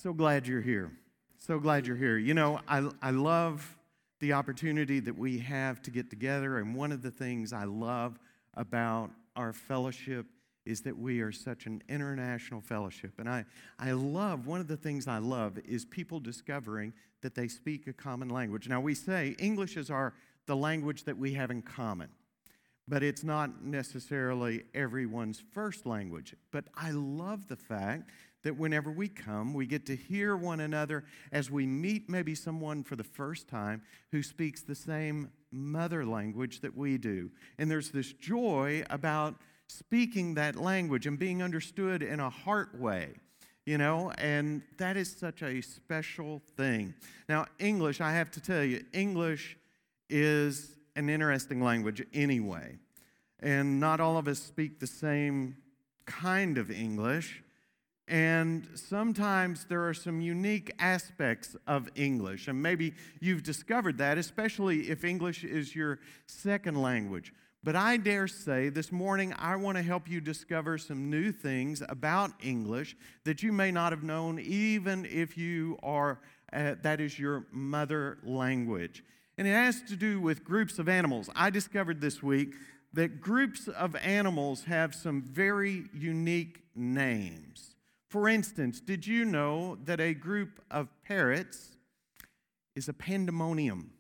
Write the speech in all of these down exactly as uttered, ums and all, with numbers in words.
So glad you're here. So glad you're here. You know, I, I love the opportunity that we have to get together, and one of the things I love about our fellowship is that we are such an international fellowship. And I, I love, one of the things I love is people discovering that they speak a common language. Now, we say English is our the language that we have in common, but it's not necessarily everyone's first language. But I love the fact that whenever we come, we get to hear one another as we meet maybe someone for the first time who speaks the same mother language that we do. And there's this joy about speaking that language and being understood in a heart way, you know, and that is such a special thing. Now, English, I have to tell you, English is an interesting language anyway. And not all of us speak the same kind of English. And sometimes there are some unique aspects of English. And maybe you've discovered that, especially if English is your second language. But I dare say this morning I want to help you discover some new things about English that you may not have known even if you are, uh, that is your mother language. And it has to do with groups of animals. I discovered this week that groups of animals have some very unique names. For instance, did you know that a group of parrots is a pandemonium?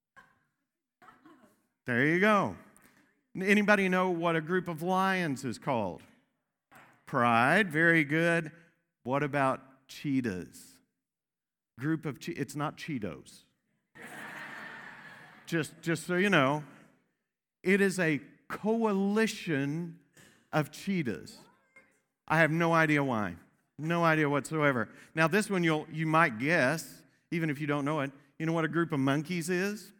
There you go. Anybody know what a group of lions is called? Pride. Very good. What about cheetahs? Group of che- it's not Cheetos. just, just so you know, it is a coalition of cheetahs. I have no idea why. No idea whatsoever. Now, this one you'll you might guess, even if you don't know it. You know what a group of monkeys is?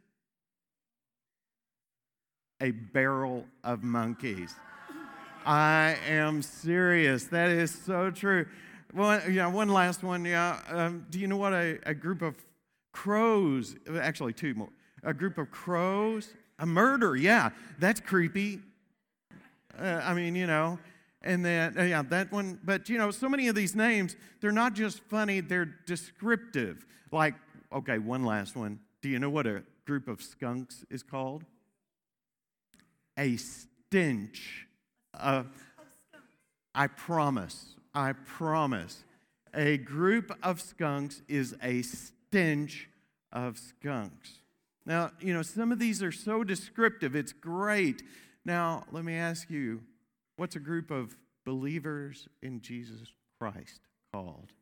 A barrel of monkeys. I am serious. That is so true. Well, yeah, one last one. Yeah. Um, do you know what a, a group of crows? Actually, two more. A group of crows. A murder. Yeah, that's creepy. Uh, I mean, you know. And then, uh, yeah, that one. But, you know, so many of these names, they're not just funny, they're descriptive. Like, okay, one last one. Do you know what a group of skunks is called? A stench. Uh, I promise. I promise. A group of skunks is a stench of skunks. Now, you know, some of these are so descriptive. It's great. Now, let me ask you, what's a group of believers in Jesus Christ called?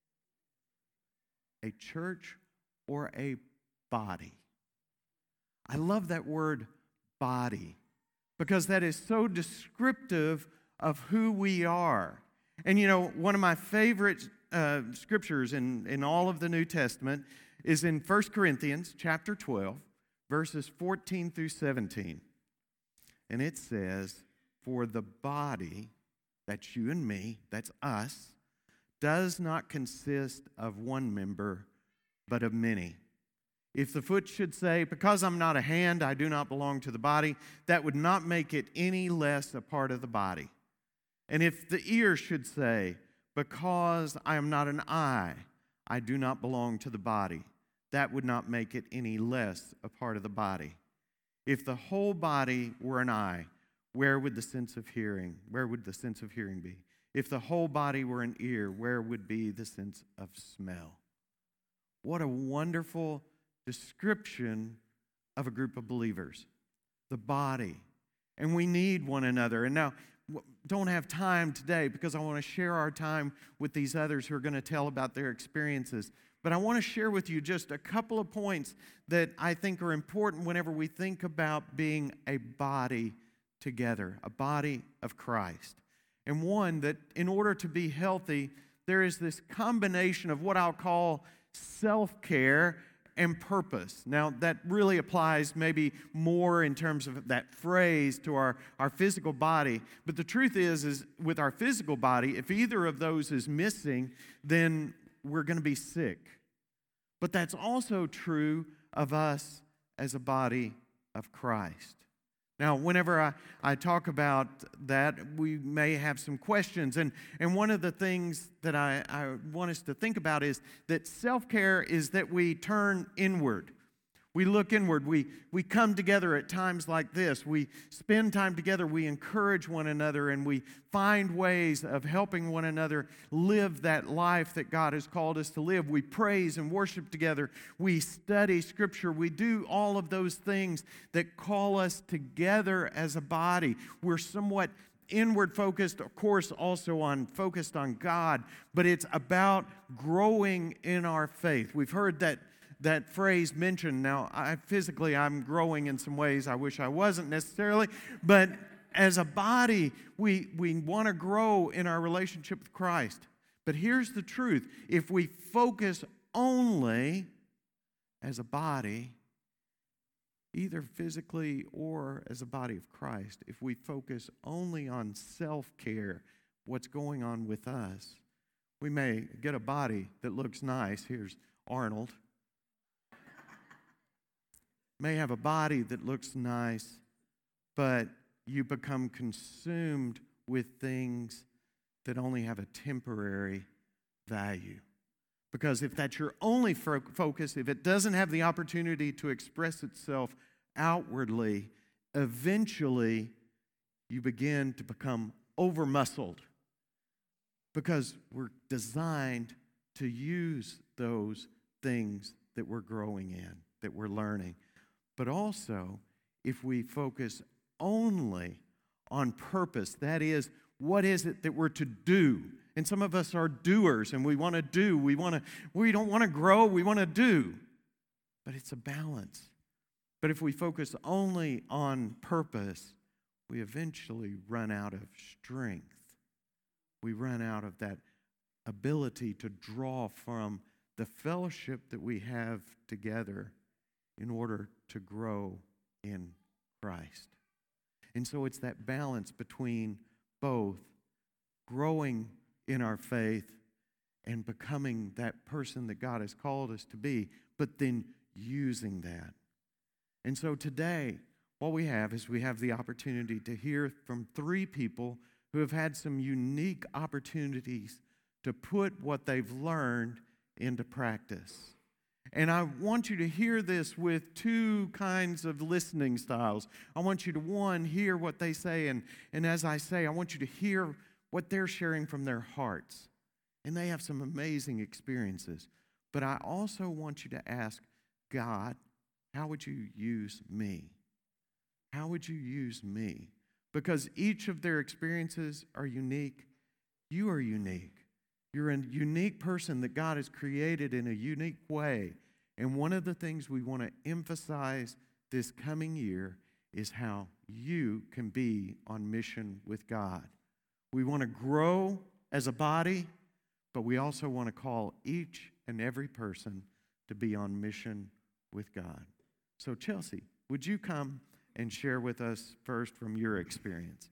A church or a body? I love that word body because that is so descriptive of who we are. And you know, one of my favorite uh, scriptures in, in all of the New Testament is in First Corinthians chapter twelve, verses fourteen through seventeen. And it says, "For the body," that's you and me, that's us, "does not consist of one member, but of many. If the foot should say, 'Because I'm not a hand, I do not belong to the body,' that would not make it any less a part of the body. And if the ear should say, 'Because I am not an eye, I do not belong to the body,' that would not make it any less a part of the body. If the whole body were an eye, where would the sense of hearing? Where would the sense of hearing be? If the whole body were an ear, where would be the sense of smell?" What a wonderful description of a group of believers. The body. And we need one another. And now, don't have time today because I want to share our time with these others who are going to tell about their experiences. But I want to share with you just a couple of points that I think are important whenever we think about being a body together, a body of Christ. And one, that in order to be healthy, there is this combination of what I'll call self-care and purpose. Now, that really applies maybe more in terms of that phrase to our, our physical body. But the truth is, is with our physical body, if either of those is missing, then we're going to be sick. But that's also true of us as a body of Christ. Now, whenever I, I talk about that, we may have some questions. And, and one of the things that I, I want us to think about is that self-care is that we turn inward. We look inward. We, we come together at times like this. We spend time together. We encourage one another, and we find ways of helping one another live that life that God has called us to live. We praise and worship together. We study Scripture. We do all of those things that call us together as a body. We're somewhat inward focused, of course, also on focused on God, but it's about growing in our faith. We've heard that that phrase mentioned. Now, I physically, I'm growing in some ways. I wish I wasn't necessarily, but as a body, we, we want to grow in our relationship with Christ. But here's the truth. If we focus only as a body, either physically or as a body of Christ, if we focus only on self-care, what's going on with us, we may get a body that looks nice. Here's Arnold. May have a body that looks nice, but you become consumed with things that only have a temporary value. Because if that's your only fo- focus, if it doesn't have the opportunity to express itself outwardly, eventually you begin to become over-muscled. Because we're designed to use those things that we're growing in, that we're learning. But also, if we focus only on purpose, that is, what is it that we're to do? And some of us are doers, and we want to do. We want to. We don't want to grow. We want to do. But it's a balance. But if we focus only on purpose, we eventually run out of strength. We run out of that ability to draw from the fellowship that we have together in order to grow in Christ. And so it's that balance between both growing in our faith and becoming that person that God has called us to be, but then using that. And so today, what we have is we have the opportunity to hear from three people who have had some unique opportunities to put what they've learned into practice. And I want you to hear this with two kinds of listening styles. I want you to, one, hear what they say, and, and as I say, I want you to hear what they're sharing from their hearts. And they have some amazing experiences. But I also want you to ask God, how would you use me? How would you use me? Because each of their experiences are unique. You are unique. You're a unique person that God has created in a unique way. And one of the things we want to emphasize this coming year is how you can be on mission with God. We want to grow as a body, but we also want to call each and every person to be on mission with God. So Chelsea, would you come and share with us first from your experience?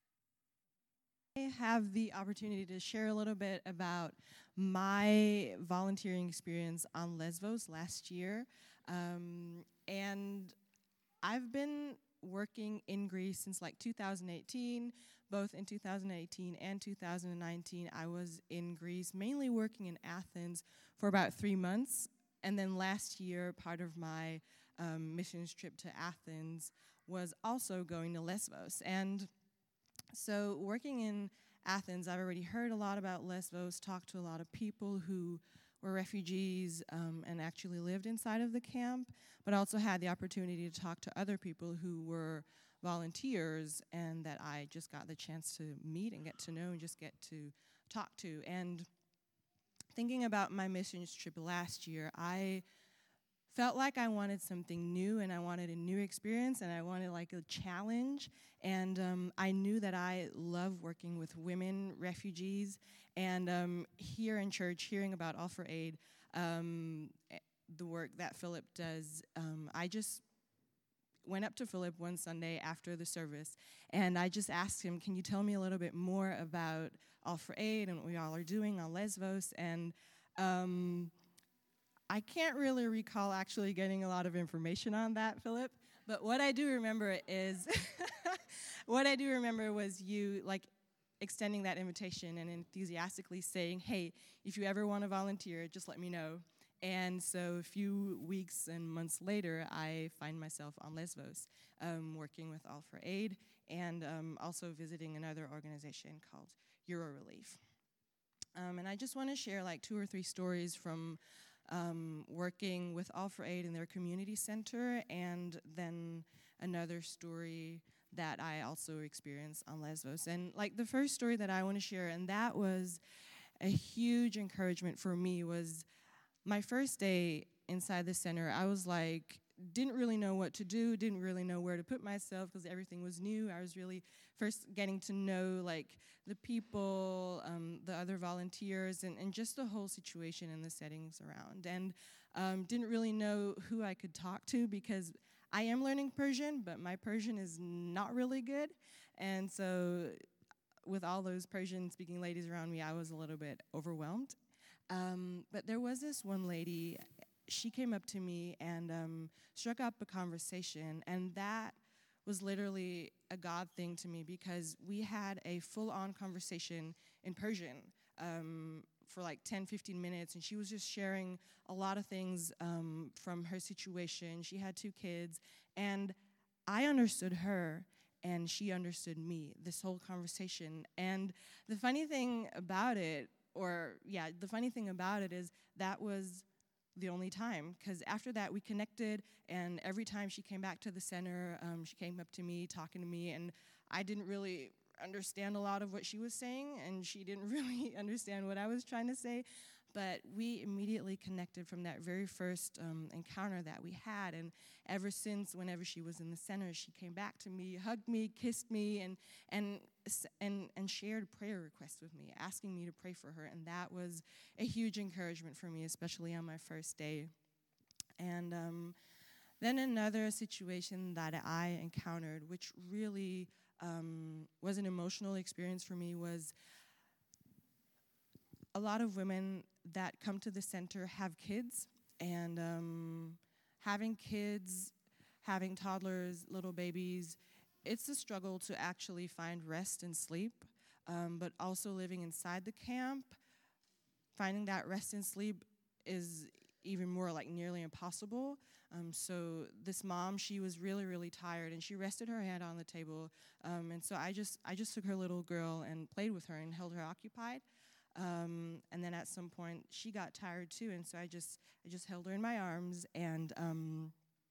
I have the opportunity to share a little bit about my volunteering experience on Lesbos last year. Um, and I've been working in Greece since like two thousand eighteen. Both in two thousand eighteen and two thousand nineteen, I was in Greece, mainly working in Athens for about three months. And then last year, part of my um, missions trip to Athens was also going to Lesbos. And so working in Athens, I've already heard a lot about Lesbos, talked to a lot of people who were refugees um, and actually lived inside of the camp, but also had the opportunity to talk to other people who were volunteers and that I just got the chance to meet and get to know and just get to talk to. And thinking about my missions trip last year, I felt like I wanted something new, and I wanted a new experience, and I wanted like a challenge. And um, I knew that I love working with women refugees. And um, here in church, hearing about All for Aid, um, the work that Philip does, um, I just went up to Philip one Sunday after the service, and I just asked him, can you tell me a little bit more about All for Aid and what we all are doing on Lesbos? And um, I can't really recall actually getting a lot of information on that, Philip, But what I do remember is, what I do remember was you, like, extending that invitation and enthusiastically saying, hey, if you ever want to volunteer, just let me know. And so a few weeks and months later, I find myself on Lesvos, um, working with All for Aid, and um, also visiting another organization called Euro Relief. Um, and I just want to share like two or three stories from um, working with All for Aid in their community center, and then another story that I also experienced on Lesvos. And like the first story that I want to share, and that was a huge encouragement for me, was my first day inside the center. I was like, didn't really know what to do, didn't really know where to put myself because everything was new. I was really first getting to know like the people, um, the other volunteers, and, and just the whole situation and the settings around. And um, didn't really know who I could talk to because I am learning Persian, but my Persian is not really good. And so with all those Persian-speaking ladies around me, I was a little bit overwhelmed. Um, but there was this one lady, she came up to me and um, struck up a conversation, and that was literally a God thing to me because we had a full-on conversation in Persian um, for like ten, fifteen minutes, and she was just sharing a lot of things um, from her situation. She had two kids, and I understood her, and she understood me, this whole conversation. And the funny thing about it, or yeah, the funny thing about it is that was the only time, because after that we connected, and every time she came back to the center, um, she came up to me, talking to me, and I didn't really understand a lot of what she was saying, and she didn't really understand what I was trying to say, but we immediately connected from that very first um, encounter that we had, and ever since, whenever she was in the center, she came back to me, hugged me, kissed me, and and and and shared prayer requests with me, asking me to pray for her, and that was a huge encouragement for me, especially on my first day. And um, then another situation that I encountered, which really um, was an emotional experience for me, was a lot of women that come to the center have kids, and um, having kids, having toddlers, little babies, it's a struggle to actually find rest and sleep, um, but also living inside the camp, finding that rest and sleep is even more like nearly impossible. Um, so this mom, she was really, really tired, and she rested her head on the table, um, and so I just, I just took her little girl and played with her and held her occupied. Um, and then at some point, she got tired too, and so I just, I just held her in my arms, and um,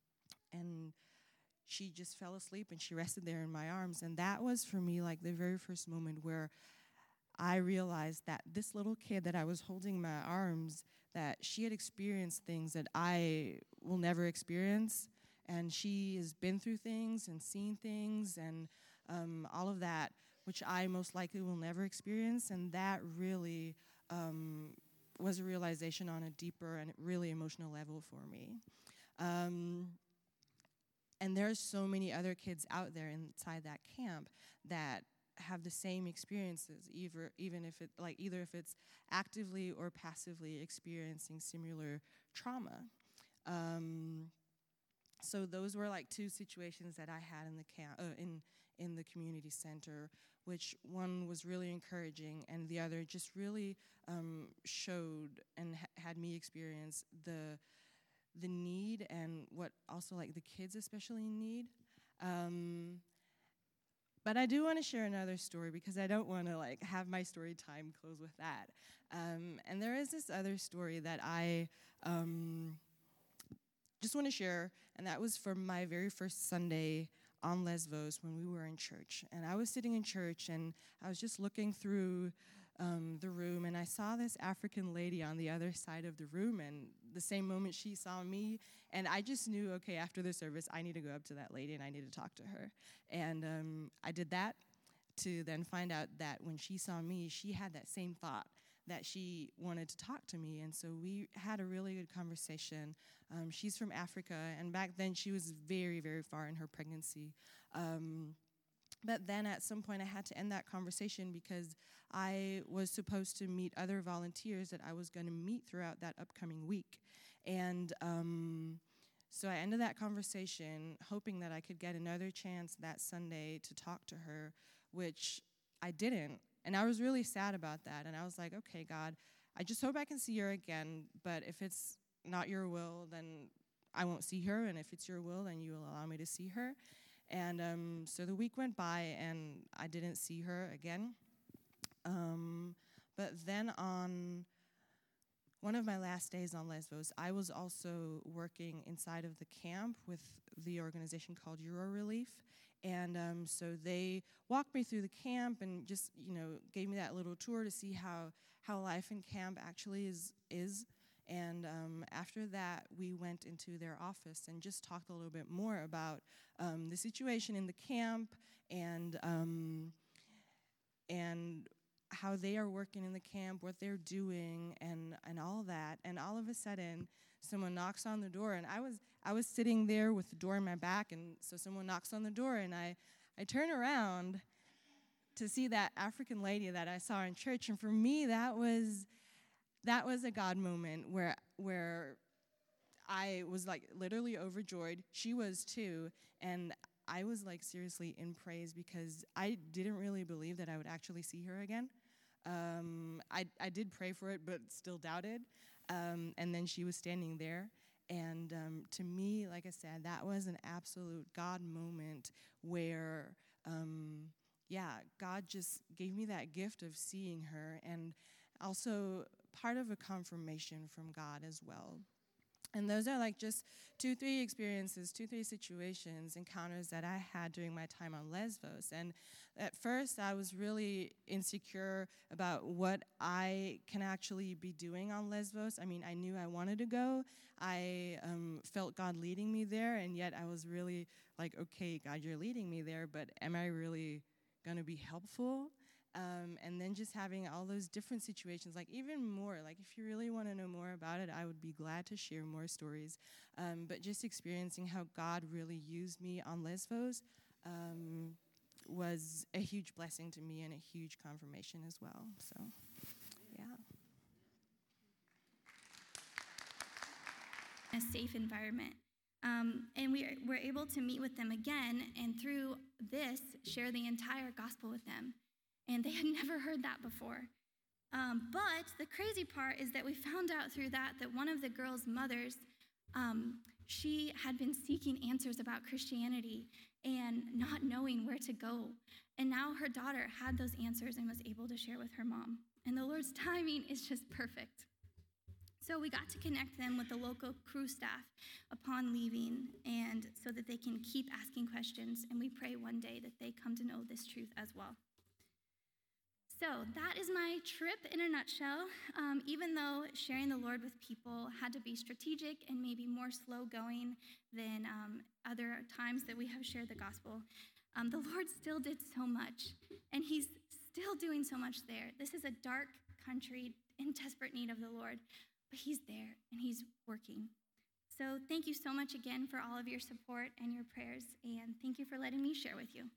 and she just fell asleep, and she rested there in my arms, and that was for me like the very first moment where I realized that this little kid that I was holding in my arms, that she had experienced things that I will never experience, and she has been through things and seen things and um, all of that, which I most likely will never experience, and that really um, was a realization on a deeper and really emotional level for me. Um, and there's so many other kids out there inside that camp that have the same experiences, either, even if it, like either if it's actively or passively experiencing similar trauma. Um, so those were like two situations that I had in the camp, uh, in in the community center, which one was really encouraging, and the other just really um, showed and ha- had me experience the the need and what also like the kids especially need. Um, but I do want to share another story because I don't want to like have my story time close with that. Um, and there is this other story that I um, just want to share, and that was from my very first Sunday on Lesvos when we were in church. And I was sitting in church, and I was just looking through um, the room, and I saw this African lady on the other side of the room, and the same moment she saw me, and I just knew, okay, after the service, I need to go up to that lady, and I need to talk to her. And um, I did that to then find out that when she saw me, she had that same thought, that she wanted to talk to me, and so we had a really good conversation. Um, she's from Africa, and back then she was very, very far in her pregnancy. Um, but then at some point I had to end that conversation because I was supposed to meet other volunteers that I was going to meet throughout that upcoming week. And um, So I ended that conversation hoping that I could get another chance that Sunday to talk to her, which I didn't. And I was really sad about that. And I was like, okay, God, I just hope I can see her again. But if it's not your will, then I won't see her. And if it's your will, then you will allow me to see her. And um, so the week went by, and I didn't see her again. Um, but then on one of my last days on Lesbos, I was also working inside of the camp with the organization called Euro Relief. And um, so they walked me through the camp and just, you know, gave me that little tour to see how, how life in camp actually is. is. And um, after that, we went into their office and just talked a little bit more about um, the situation in the camp and um, and how they are working in the camp, what they're doing, and and all that. And all of a sudden, someone knocks on the door, and I was I was sitting there with the door in my back, and so someone knocks on the door, and I I turn around to see that African lady that I saw in church, and for me, that was. That was a God moment where where I was like literally overjoyed. She was too. And I was like seriously in praise because I didn't really believe that I would actually see her again. Um, I, I did pray for it, but still doubted. Um, and then she was standing there. And um, to me, like I said, that was an absolute God moment where, um, yeah, God just gave me that gift of seeing her. And also part of a confirmation from God as well. And those are like just two, three experiences, two, three situations, encounters that I had during my time on Lesbos. And at first, I was really insecure about what I can actually be doing on Lesbos. I mean, I knew I wanted to go. I um, felt God leading me there, and yet I was really like, okay, God, you're leading me there, but am I really going to be helpful? Um, and then just having all those different situations, like even more, like if you really want to know more about it, I would be glad to share more stories. Um, but just experiencing how God really used me on Lesbos um, was a huge blessing to me and a huge confirmation as well. So, yeah. A safe environment. Um, and we are, we're able to meet with them again, and through this, share the entire gospel with them. And they had never heard that before. Um, but the crazy part is that we found out through that that one of the girls' mothers, um, she had been seeking answers about Christianity and not knowing where to go. And now her daughter had those answers and was able to share with her mom. And the Lord's timing is just perfect. So we got to connect them with the local crew staff upon leaving, and so that they can keep asking questions. And we pray one day that they come to know this truth as well. So that is my trip in a nutshell. Um, even though sharing the Lord with people had to be strategic and maybe more slow going than um, other times that we have shared the gospel, um, the Lord still did so much, and he's still doing so much there. This is a dark country in desperate need of the Lord, but he's there and he's working. So thank you so much again for all of your support and your prayers, and thank you for letting me share with you.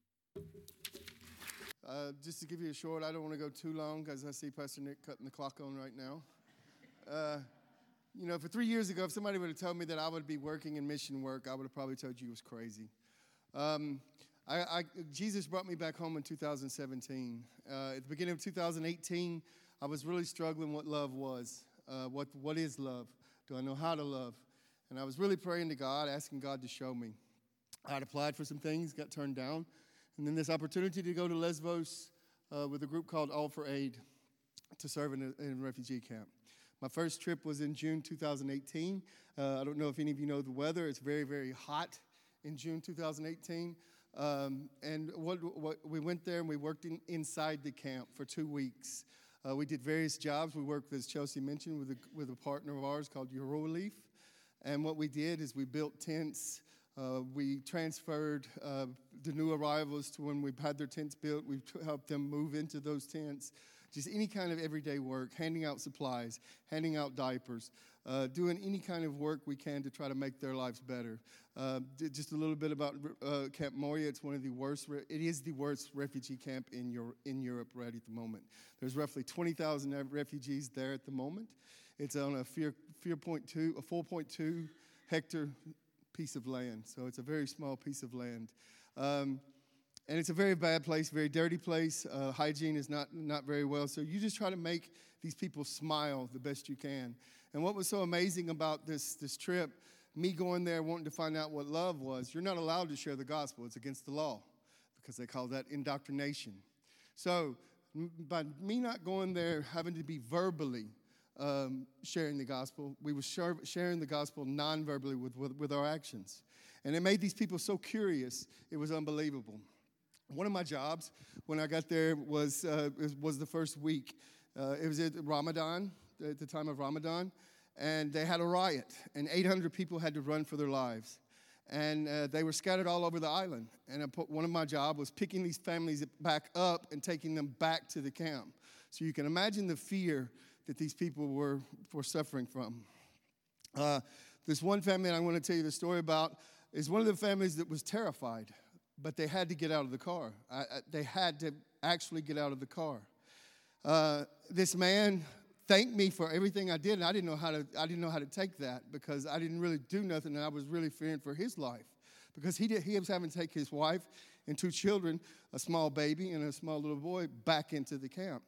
Uh, just to give you a short, I don't want to go too long because I see Pastor Nick cutting the clock on right now. Uh, you know, for three years ago, if somebody would have told me that I would be working in mission work, I would have probably told you it was crazy. Um, I, I, Jesus brought me back home in two thousand seventeen. Uh, at the beginning of two thousand eighteen, I was really struggling what love was. Uh, what What is love? Do I know how to love? And I was really praying to God, asking God to show me. I had applied for some things, got turned down. And then this opportunity to go to Lesbos uh, with a group called All for Aid to serve in a, in a refugee camp. My first trip was in June two thousand eighteen. Uh, I don't know if any of you know the weather. It's very, very hot in June two thousand eighteen. Um, and what, what, we went there and we worked in, inside the camp for two weeks. Uh, we did various jobs. We worked, as Chelsea mentioned, with a, with a partner of ours called Euro Relief. And what we did is we built tents. Uh, we transferred uh, the new arrivals to when we've had their tents built. We've helped them move into those tents. Just any kind of everyday work, handing out supplies, handing out diapers, uh, doing any kind of work we can to try to make their lives better. Uh, just a little bit about uh, Camp Moria. It's one of the worst, re- it is the worst refugee camp in, Euro- in Europe right at the moment. There's roughly twenty thousand refugees there at the moment. It's on a four point two, a four point two hectare piece of land. So it's a very small piece of land. Um, and it's a very bad place, very dirty place. Uh, hygiene is not, not very well. So you just try to make these people smile the best you can. And what was so amazing about this, this trip, me going there wanting to find out what love was, you're not allowed to share the gospel. It's against the law because they call that indoctrination. So by me not going there, having to be verbally um, sharing the gospel, we were share, sharing the gospel non-verbally with, with, with our actions. And it made these people so curious, it was unbelievable. One of my jobs when I got there was, uh, was the first week. Uh, it was at Ramadan, at the time of Ramadan. And they had a riot, and eight hundred people had to run for their lives. And uh, they were scattered all over the island. And I put, one of my jobs was picking these families back up and taking them back to the camp. So you can imagine the fear that these people were, were suffering from. Uh, this one family I want to tell you the story about is one of the families that was terrified, but they had to get out of the car. I, I, they had to actually get out of the car. Uh, this man thanked me for everything I did, and I didn't know how to. I didn't know how to take that because I didn't really do nothing, and I was really fearing for his life because he did. He was having to take his wife and two children, a small baby and a small little boy, back into the camp,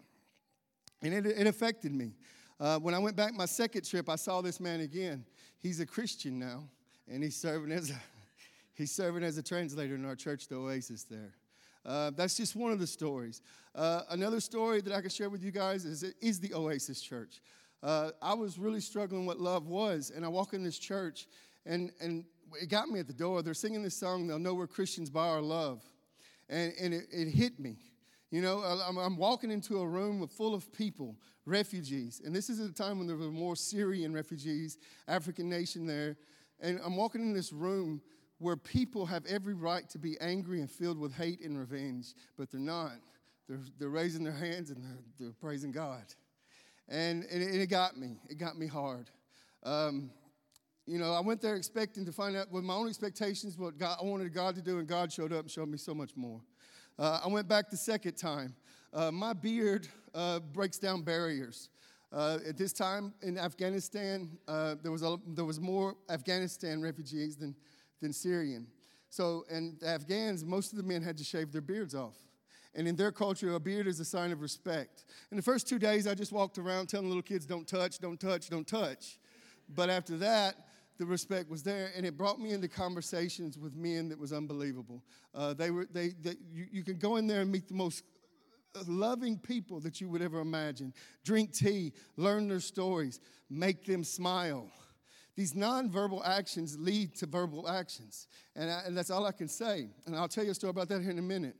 and it, it affected me. Uh, when I went back my second trip, I saw this man again. He's a Christian now, and he's serving as a he's serving as a translator in our church, the Oasis there. Uh, that's just one of the stories. Uh, another story that I can share with you guys is, is the Oasis Church. Uh, I was really struggling what love was, and I walk in this church, and, and it got me at the door. They're singing this song, "They'll Know We're Christians by Our Love," and, and it, it hit me. You know, I'm, I'm walking into a room full of people, refugees, and this is at a time when there were more Syrian refugees, African nation there, and I'm walking in this room where people have every right to be angry and filled with hate and revenge, but they're not. They're, they're raising their hands and they're, they're praising God. And, and it, it got me. It got me hard. Um, you know, I went there expecting to find out with my own expectations what God, I wanted God to do, and God showed up and showed me so much more. Uh, I went back the second time. Uh, my beard uh, breaks down barriers. Uh, at this time in Afghanistan, uh, there was a, there was more Afghanistan refugees than than Syrian. So, and the Afghans, most of the men had to shave their beards off. And in their culture, a beard is a sign of respect. In the first two days, I just walked around telling little kids, don't touch, don't touch, don't touch. But after that, the respect was there, and it brought me into conversations with men that was unbelievable. Uh, they were, they, they you, you can go in there and meet the most loving people that you would ever imagine. Drink tea, learn their stories, make them smile. These nonverbal actions lead to verbal actions, and, I, and that's all I can say. And I'll tell you a story about that here in a minute.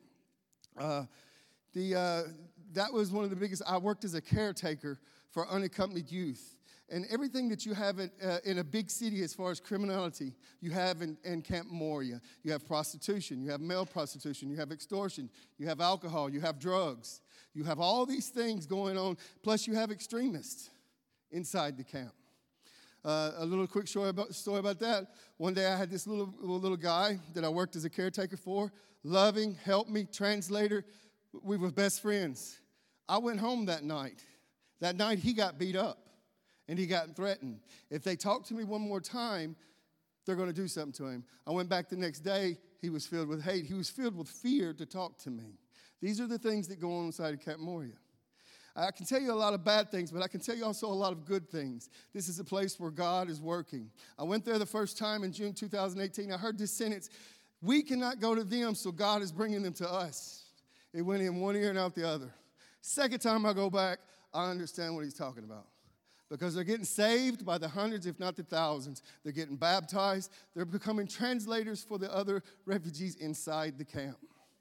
Uh, the uh, that was one of the biggest. I worked as a caretaker for unaccompanied youth, and everything that you have in, uh, in a big city as far as criminality, you have in, in Camp Moria. You have prostitution, you have male prostitution, you have extortion, you have alcohol, you have drugs, you have all these things going on. Plus, you have extremists inside the camp. Uh, a little quick story about, story about that. One day I had this little, little little guy that I worked as a caretaker for, loving, helped me, translator. We were best friends. I went home that night. That night he got beat up and he got threatened. If they talk to me one more time, they're going to do something to him. I went back the next day. He was filled with hate. He was filled with fear to talk to me. These are the things that go on inside of Camp Moria. I can tell you a lot of bad things, but I can tell you also a lot of good things. This is a place where God is working. I went there the first time in June two thousand eighteen. I heard this sentence, "We cannot go to them, so God is bringing them to us." It went in one ear and out the other. Second time I go back, I understand what he's talking about. Because they're getting saved by the hundreds, if not the thousands. They're getting baptized. They're becoming translators for the other refugees inside the camp.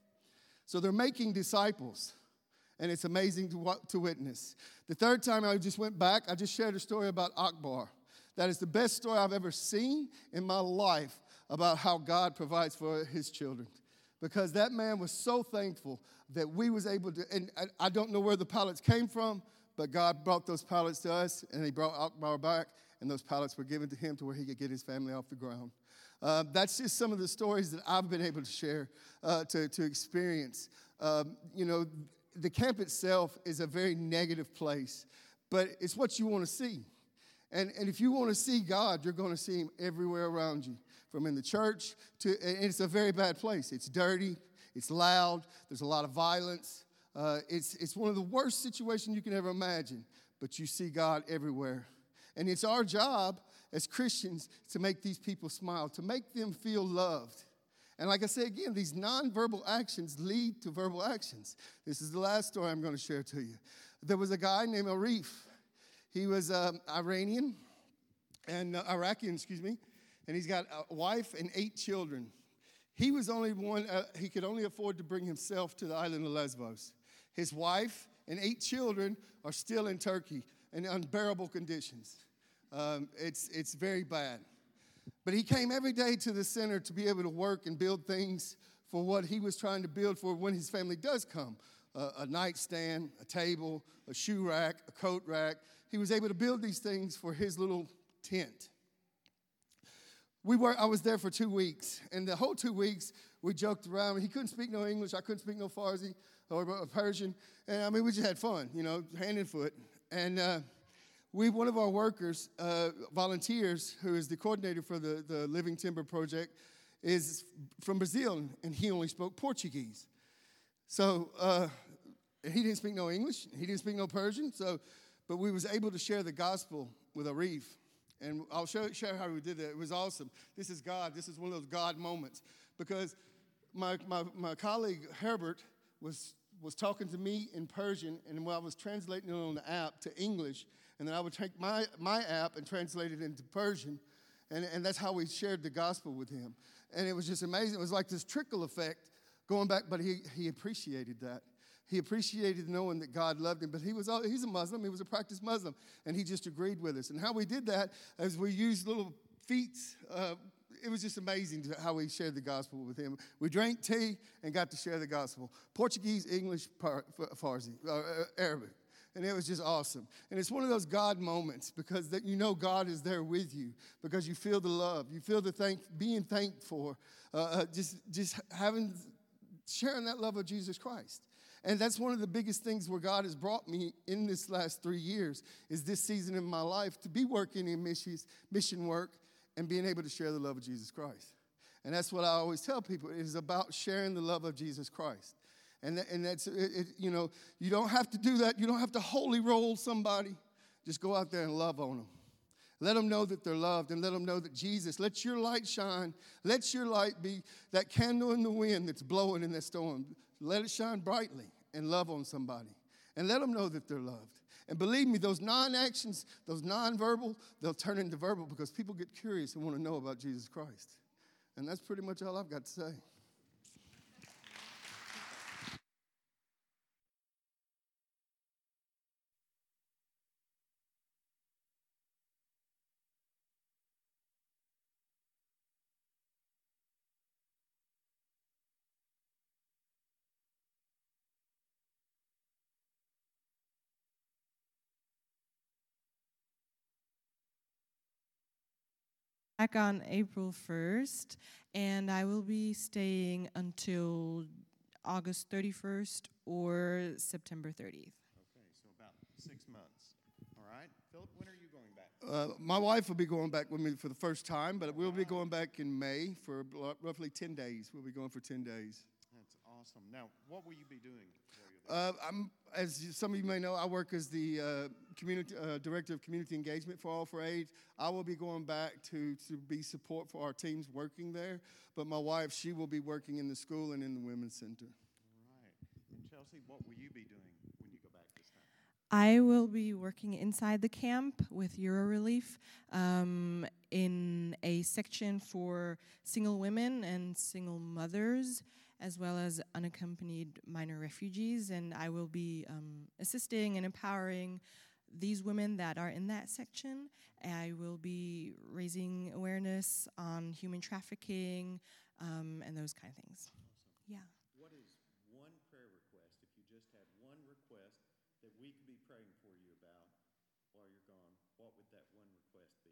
So they're making disciples. And it's amazing to, to witness. The third time I just went back, I just shared a story about Akbar. That is the best story I've ever seen in my life about how God provides for his children. Because that man was so thankful that we was able to, and I, I don't know where the pallets came from, but God brought those pallets to us, and he brought Akbar back, and those pallets were given to him to where he could get his family off the ground. Uh, that's just some of the stories that I've been able to share, uh, to, to experience. Um, you know, the camp itself is a very negative place, but it's what you want to see. And, and if you want to see God, you're going to see him everywhere around you. from in the church to, and it's a very bad place. It's dirty, it's loud, there's a lot of violence. Uh, it's, it's one of the worst situations you can ever imagine, but you see God everywhere. And it's our job as Christians to make these people smile, to make them feel loved. And like I say again, these nonverbal actions lead to verbal actions. This is the last story I'm going to share to you. There was a guy named Arif. He was um, Iranian, and uh, Iraqi, excuse me, and he's got a wife and eight children. He was only one, uh, he could only afford to bring himself to the island of Lesbos. His wife and eight children are still in Turkey in unbearable conditions. Um, it's, it's very bad. But he came every day to the center to be able to work and build things for what he was trying to build for when his family does come. Uh, a nightstand, a table, a shoe rack, a coat rack. He was able to build these things for his little tent. We were, I was there for two weeks, and the whole two weeks we joked around. He couldn't speak no English, I couldn't speak no Farsi or Persian, and I mean we just had fun, you know, hand and foot. And uh, we, one of our workers, uh, volunteers, who is the coordinator for the, the Living Timber Project, is from Brazil, and he only spoke Portuguese. So uh, he didn't speak no English, he didn't speak no Persian, so, but we was able to share the gospel with Arif. And I'll show, show how we did that. It was awesome. This is God. This is one of those God moments. Because my, my, my colleague, Herbert, was, was talking to me in Persian, and while I was translating it on the app to English, and then I would take my, my app and translate it into Persian, and, and that's how we shared the gospel with him. And it was just amazing. It was like this trickle effect going back, but he, he appreciated that. He appreciated knowing that God loved him, but he was he's a Muslim. He was a practiced Muslim, and he just agreed with us. And how we did that is we used little feats. Uh, it was just amazing to how we shared the gospel with him. We drank tea and got to share the gospel. Portuguese, English, Par, Farsi, uh, Arabic. And it was just awesome. And it's one of those God moments because that you know God is there with you because you feel the love. You feel the thank, being thanked for, uh, uh, just, just having, sharing that love of Jesus Christ. And that's one of the biggest things where God has brought me in this last three years is this season in my life to be working in missions, mission work and being able to share the love of Jesus Christ. And that's what I always tell people. It is about sharing the love of Jesus Christ. And, that, and that's, it, it, you know, you don't have to do that. You don't have to holy roll somebody. Just go out there and love on them. Let them know that they're loved and let them know that Jesus, let your light shine. Let your light be that candle in the wind that's blowing in that storm. Let it shine brightly and love on somebody. And let them know that they're loved. And believe me, those non-actions, those non-verbal, they'll turn into verbal because people get curious and want to know about Jesus Christ. And that's pretty much all I've got to say. Back on April first, and I will be staying until August thirty-first or September thirtieth. Okay, so about six months. All right. Philip, when are you going back? Uh, my wife will be going back with me for the first time, but we'll be going back in May for roughly ten days. We'll be going for ten days. That's awesome. Now, what will you be doing while you're there? Uh, I'm, as you, some of you may know, I work as the uh, community uh, director of community engagement for All for AIDS. I will be going back to, to be support for our teams working there, but my wife, she will be working in the school and in the women's center. All right. And Chelsea, what will you be doing when you go back this time? I will be working inside the camp with Eurorelief um, in a section for single women and single mothers, as well as unaccompanied minor refugees. And I will be um, assisting and empowering these women that are in that section. I will be raising awareness on human trafficking um, and those kind of things. Yeah. What is one prayer request, if you just had one request that we could be praying for you about while you're gone, what would that one request be?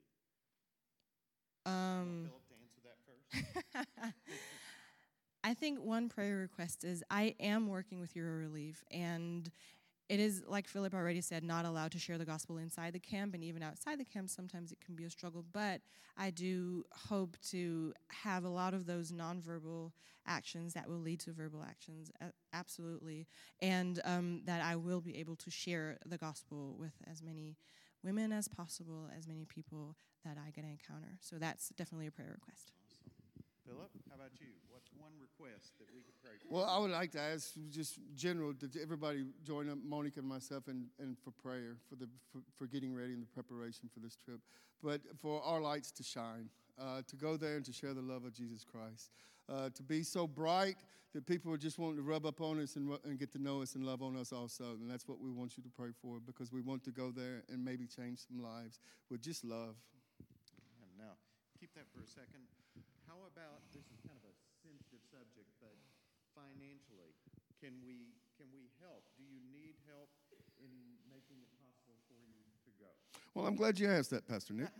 Um, Philip to answer that first? I think one prayer request is I am working with Eurorelief, and it is, like Philip already said, not allowed to share the gospel inside the camp, and even outside the camp, sometimes it can be a struggle. But I do hope to have a lot of those nonverbal actions that will lead to verbal actions, uh, absolutely, and um, that I will be able to share the gospel with as many women as possible, as many people that I get to encounter. So that's definitely a prayer request. Philip, how about you? What's one request that we could pray for? Well, I would like to ask just general that everybody join up, Monica and myself, and, and for prayer, for the for, for getting ready and the preparation for this trip. But for our lights to shine, uh, to go there and to share the love of Jesus Christ. Uh, to be so bright that people are just wanting to rub up on us and, and get to know us and love on us also. And that's what we want you to pray for, because we want to go there and maybe change some lives with just love. And now, keep that for a second. How about, this is kind of a sensitive subject, but financially, can we can we help? Do you need help in making it possible for you to go? Well, I'm glad you asked that, Pastor Nick.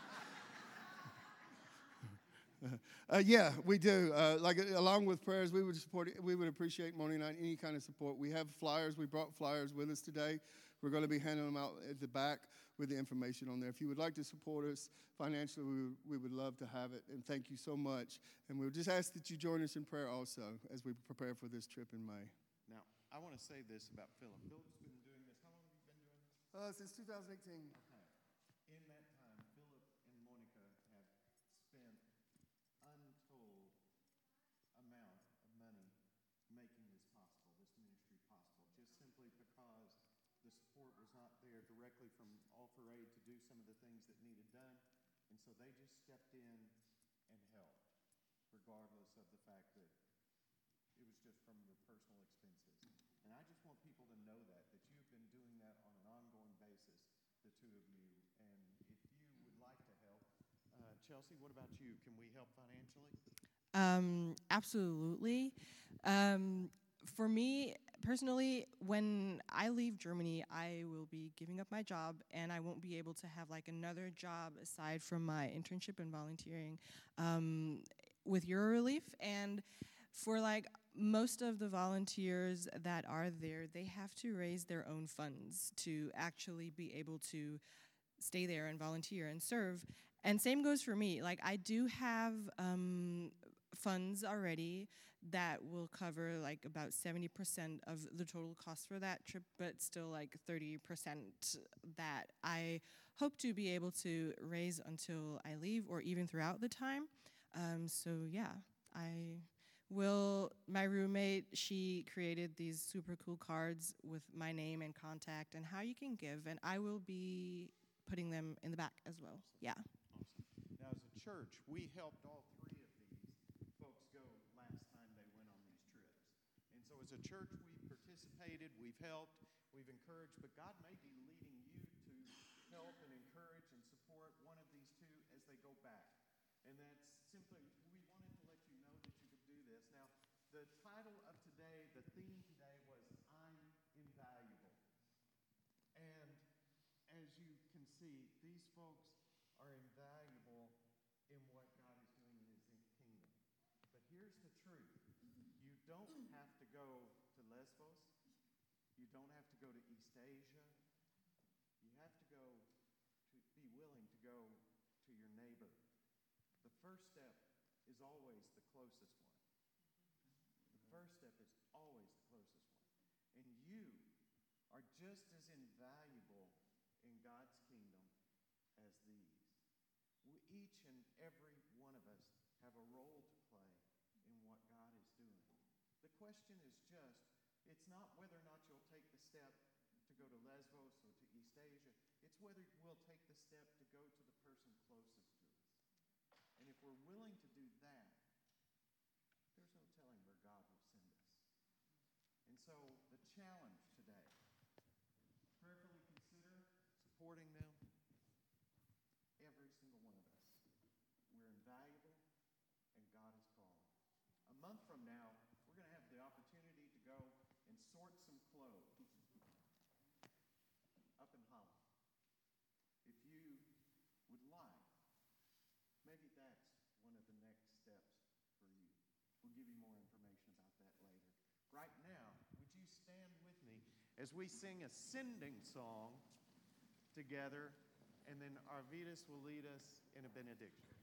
uh, yeah, we do. Uh, like uh, along with prayers, we would support. We would appreciate Monday night any kind of support. We have flyers. We brought flyers with us today. We're going to be handing them out at the back with the information on there. If you would like to support us financially, we would, we would love to have it. And thank you so much. And we would just ask that you join us in prayer also as we prepare for this trip in May. Now, I want to say this about Philip. Philip's been doing this. How long have you been doing this? Uh, since two thousand eighteen. Okay. In that time, Philip and Monica have spent untold amount of money making this possible, this ministry possible, just simply because the support was not there directly from Offer Aid to do some of the things that needed done. And so they just stepped in and helped, regardless of the fact that it was just from your personal expenses. And I just want people to know that, that you've been doing that on an ongoing basis, the two of you. And if you would like to help, uh, Chelsea, what about you? Can we help financially? Um, absolutely. Um, for me, personally, when I leave Germany, I will be giving up my job, and I won't be able to have like another job aside from my internship and volunteering um, with Eurorelief. And for like most of the volunteers that are there, they have to raise their own funds to actually be able to stay there and volunteer and serve. And same goes for me. Like I do have um, funds already that will cover like about seventy percent of the total cost for that trip, but still like thirty percent that I hope to be able to raise until I leave or even throughout the time. Um, so yeah, I will, my roommate, she created these super cool cards with my name and contact and how you can give, and I will be putting them in the back as well. Yeah. Awesome. Now, as a church, we helped all three of these folks go last time they went on these trips. And so as a church, we've participated, we've helped, we've encouraged, but God may be leading you to help and encourage and support one of these two as they go back. And that's simply, we wanted to let you know that you could do this. Now, the title of today, the theme today was I'm Invaluable. And as you can see, these folks are invaluable in what God is doing in his kingdom. But here's the truth. You don't have to go to Lesbos. You don't have to go to East Asia. You have to go to be willing to go to your neighbor. The first step is always the closest one. The first step is always the closest one. And you are just as invaluable in God's kingdom as these. We, each and every one of us have a role to play in what God is doing. The question is just, it's not whether or not you'll take the step to go to Lesbos or to East Asia. It's whether we'll take the step to go to the person closest to us. And if we're willing to do that, there's no telling where God will send us. And so the challenge today, prayerfully consider supporting them, every single one of us. We're invaluable, and God has called. A month from now, we're going to have the opportunity to go and sort some clothes up in Holland. If you would like, maybe that's one of the next steps for you. We'll give you more information about that later. Right now, would you stand with me as we sing a sending song together, and then Arvidas will lead us in a benediction.